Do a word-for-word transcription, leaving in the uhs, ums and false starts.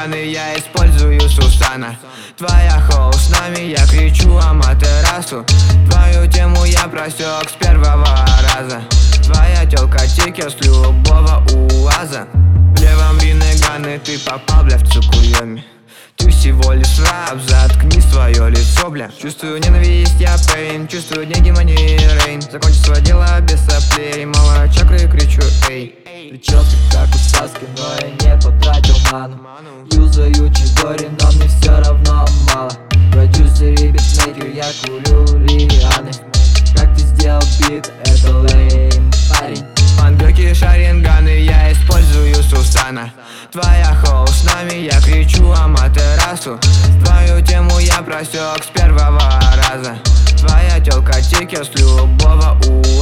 ганы, я использую Сусана. Твоя хоу с нами, я кричу Аматерасу. Твою тему я просек с первого раза. Твоя тёлка тикер с любого УАЗа. В левом ринеганы ты попал, бля, в Цукуйоми. Ты всего лишь раб, заткни свое лицо, бля. Чувствую ненависть, я пейн, чувствую деньги, мани, рейн. Закончи свое дело без соплей, мало чакры, кричу, эй. Прическа как у Саски, но я не потратил ману. Юзаю чидори, но мне все равно мало. Продюсер и битмейкер, я курю Рианы. Как ты сделал бит, это лейм, парень. Манбеки, шаринганы, я использую Сусана. Твоя хоу с нами, я кричу Аматерасу. Твою тему я просек с первого раза. Твоя тёлка тикер с любого у